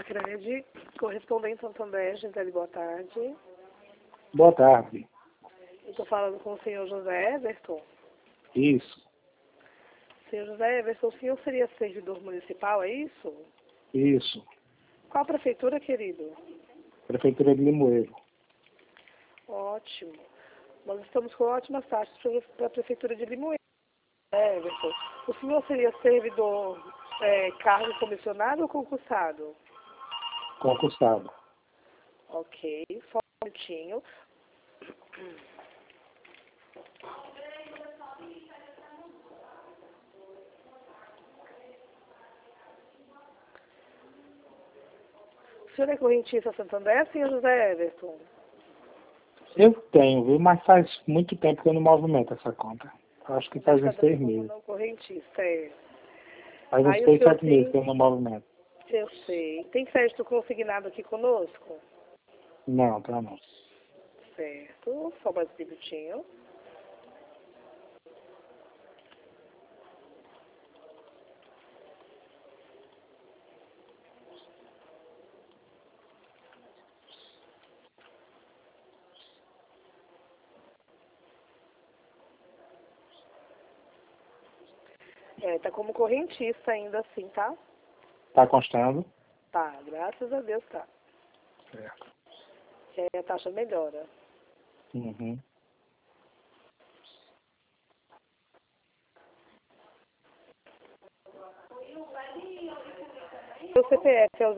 Macred, correspondente Santander, Gisele, boa tarde. Boa tarde. Estou falando com o senhor José Everton. Isso. Senhor José Everton, o senhor seria servidor municipal, é isso? Isso. Qual a prefeitura, querido? Prefeitura de Limoeiro. Ótimo. Nós estamos com ótimas taxas para a prefeitura de Limoeiro. Everton, o senhor seria servidor cargo comissionado ou concursado? Concursado. Ok, só um minutinho. O senhor é correntista Santander, senhor José Everton? Eu tenho, viu? Mas faz muito tempo que eu não movimento essa conta. Acho que faz uns 6 meses. Não correntista, é. Faz uns 6, 7 meses que eu não movimento. Eu sei. Tem crédito consignado aqui conosco? Não, tá não. Certo. Só mais um minutinho. Tá como correntista ainda assim, tá? Tá constando? Tá, graças a Deus tá. Certo. Que aí a taxa melhora. Uhum. O CPF é o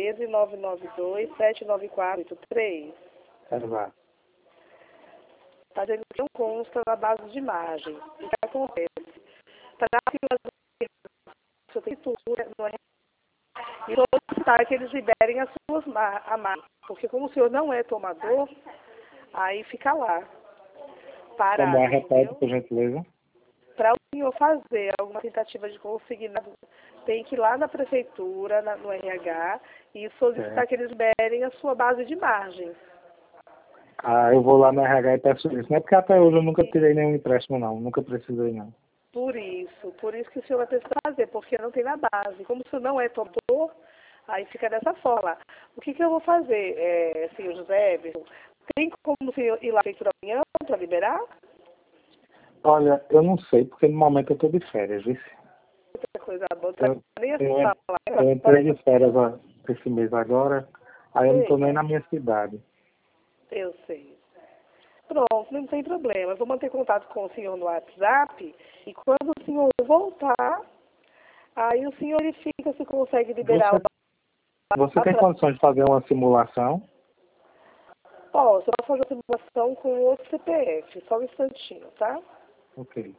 013-992-79483. Exato. Tá dizendo que não consta na base de imagem. O que acontece? Para a prefeitura, não é? E solicitar que eles liberem as suas margens. Porque como o senhor não é tomador, aí fica lá. Parado, Como é, repete, entendeu? por gentileza? Para o senhor fazer alguma tentativa de consignado, tem que ir lá na prefeitura, no RH, e solicitar que eles liberem a sua base de margens. Ah, eu vou lá no RH e peço isso. Não é porque até hoje eu nunca tirei nenhum empréstimo, não. Nunca precisei, não. Por isso que o senhor vai precisar fazer, porque não tem na base. Como o senhor não é tomador, aí fica dessa forma. O que eu vou fazer, senhor José Everton? Tem como o senhor ir lá na prefeitura amanhã para liberar? Olha, eu não sei, porque no momento eu estou de férias, viu? Outra coisa boa, Eu entrei de férias esse mês agora, aí eu não estou nem na minha cidade. Eu sei. Pronto, não tem problema. Eu vou manter contato com o senhor no WhatsApp e quando o senhor voltar, aí o senhor verifica se consegue liberar Você tem condições de fazer uma simulação? Posso, eu vou fazer a simulação com outro CPF, só um instantinho, tá? Ok.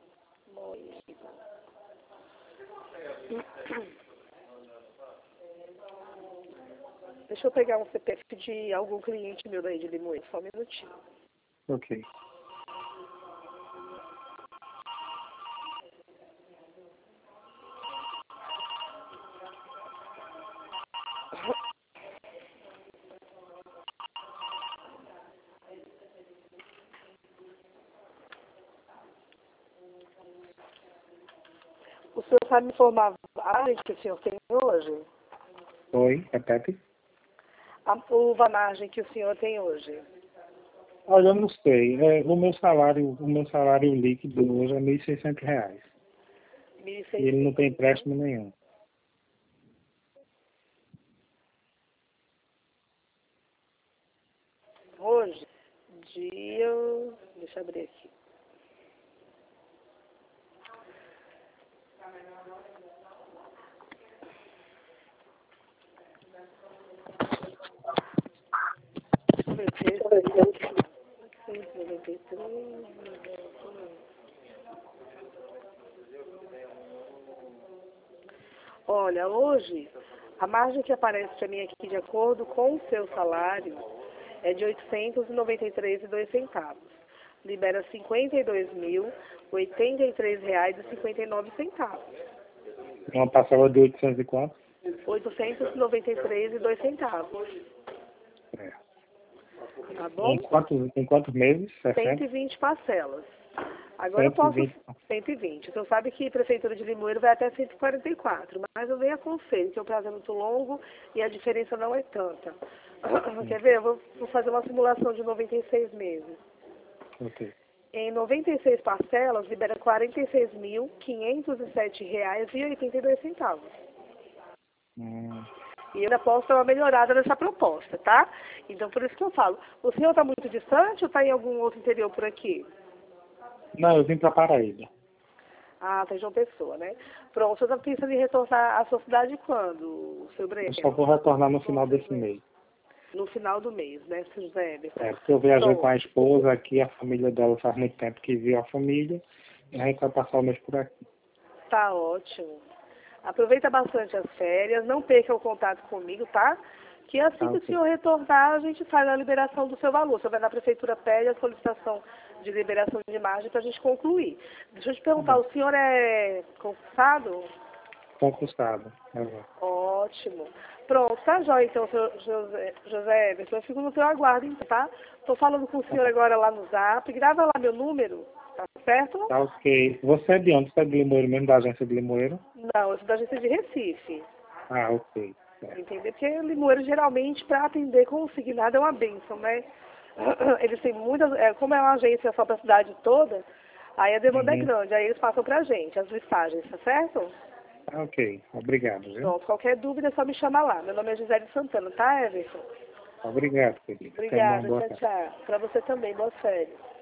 Deixa eu pegar um CPF de algum cliente meu daí de Limoeiro, só um minutinho. Ok. O senhor sabe me informar a margem que o senhor tem hoje? Oi, repete. A margem que o senhor tem hoje? Olha, eu não sei. O meu salário líquido hoje é R$ 1.600. 1.600. E ele não tem empréstimo nenhum. Hoje, deixa eu abrir aqui. Olha, hoje, a margem que aparece para mim aqui, de acordo com o seu salário, é de R$ 893,02. Libera R$ 52.083,59. Uma parcela de 800 e quanto? R$ 893,02. É. Tá bom? Em quantos meses? 60? 120 parcelas. Agora eu posso 120. 120. Você sabe que a Prefeitura de Limoeiro vai até 144, mas eu nem aconselho, que o prazo é muito longo e a diferença não é tanta. Quer ver? Eu vou fazer uma simulação de 96 meses. Ok. Em 96 parcelas, libera R$ 46.507,82. E eu ainda posso dar uma melhorada nessa proposta, tá? Então, por isso que eu falo. O senhor está muito distante ou está em algum outro interior por aqui? Não, eu vim para Paraíba. Ah, tá em João Pessoa, né? Pronto, o senhor está pensando em retornar à sua cidade quando, seu Eu Breno? só vou retornar no final desse mês. No final do mês, né, seu José Everton? É, porque eu viajei Pronto. com a esposa aqui, a família dela faz muito tempo que viu a família, e a gente vai passar o mês por aqui. Tá ótimo. Aproveita bastante as férias, não perca o contato comigo, tá? Que assim Tá, que o ok. senhor retornar, a gente faz a liberação do seu valor. O senhor vai na prefeitura, pede a solicitação de liberação de imagem para a gente concluir. Deixa eu te Tá perguntar, bom. o senhor é concursado? Concursado. É. Ótimo. Pronto, tá jóia então, seu José Everton. Eu fico no teu aguardo, então, tá? Tô falando com o senhor agora lá no Zap. Grava lá meu número, tá certo? Tá ok. Você é de onde? Você é de Limoeiro mesmo, da agência de Limoeiro? Não, eu sou da agência de Recife. Ah, ok. Certo. Entender? Porque Limoeiro, geralmente, para atender consignado é uma bênção, né? Eles têm muitas... como é uma agência só para a cidade toda, aí a demanda é Uhum. grande. Aí eles passam para a gente, as listagens, tá certo? Tá ok. Obrigado, viu? Pronto, qualquer dúvida é só me chamar lá. Meu nome é Gisele Santana, tá, Everton? Obrigado, querido. Tenha uma Obrigada, boa tchau, tarde. tchau. Para você também, boas férias.